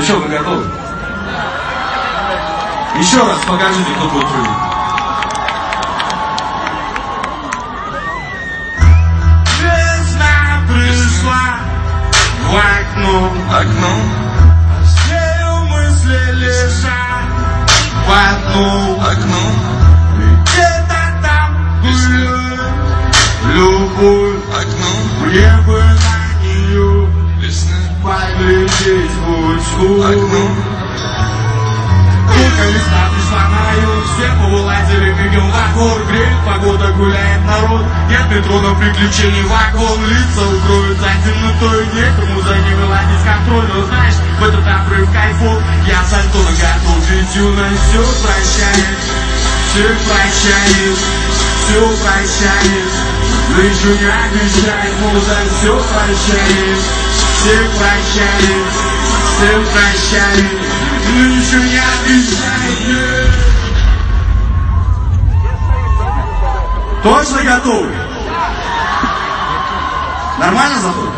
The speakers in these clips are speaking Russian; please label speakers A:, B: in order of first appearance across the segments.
A: что, вы готовы? Еще раз покажите, кто будет прыгать. Весна пришла в окно. Все мысли лежат в одно окно. Где-то там гуляет любовь. Мне бы на нее поглядеть в окно. Только весна пришла на район, все повылазили, бегем во двор. Греет погода, гуляет народ. Нет метро, но приключений вагон. Лица укроют за темнотой, некому за ними ладить контроль. Но знаешь, в этот обрыв кайфов я с Антоном готов. Ведь юность все прощает, все прощает, все прощает. Но еще не обещает, молодость все прощает, все прощает, все прощает. Но еще не обещает. Точно готовы? Нормально зато?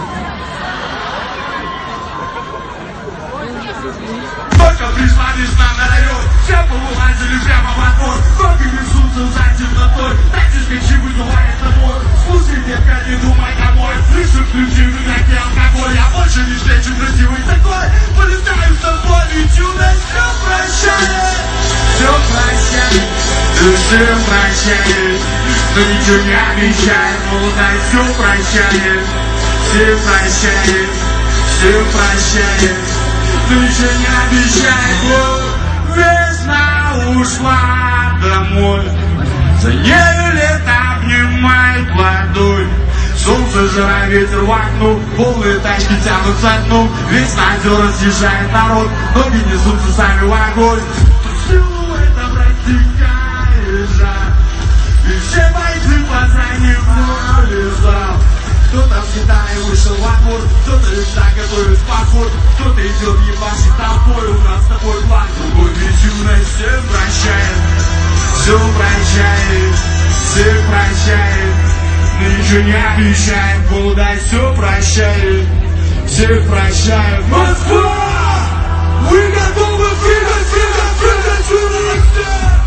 A: Только пришла весна на район, все повылазили прямо во двор. Ноги несутся за темнотой, дайте скачи, выдувает набор. Слушай, детка, не думай домой, слышу ключи, в игроке алкоголь. Я больше не встречу красивый такой, полетаю с тобой, ведь юность все прощает, все прощает, все прощает. Но ничего не обещает, молодость все прощает, все прощает, все прощает. Но ничего не обещает. Весна ушла домой, за нею лето обнимает ладонь. Солнце, жара, ветер в окно, полные тачки тянут за дном. Весь на озера съезжает народ, ноги несутся сами в огонь. Силуэтом растекает жар, и все бойцы пацаны в лесах. Кто-то в Китае вышел во двор, кто-то лишь готовит поход, кто-то идет ебашит толпой. У нас с тобой план другой, ведь юность все прощает, все прощает, все прощает. Но ничего не обещает, молодость все прощает, все прощает. Москва! Вы готовы прыгать, прыгать, прыгать, юность!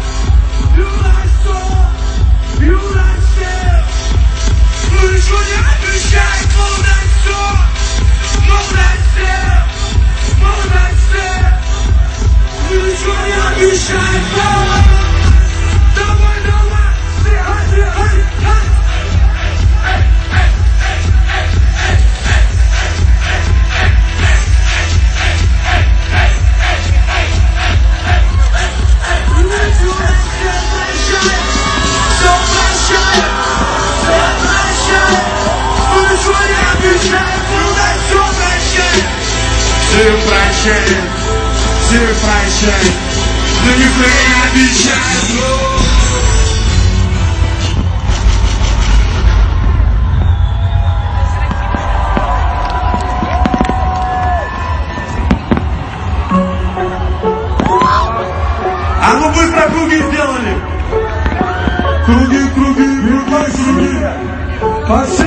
A: Юность! Юность! Ну ничего не обещает, молодость все! Молодость все! Молодость все! Ну ничего не обещает, давай, давай! Все прощает, все прощает, но никто не обещает. А ну быстро круги сделали. Круги, круги, круги, круги.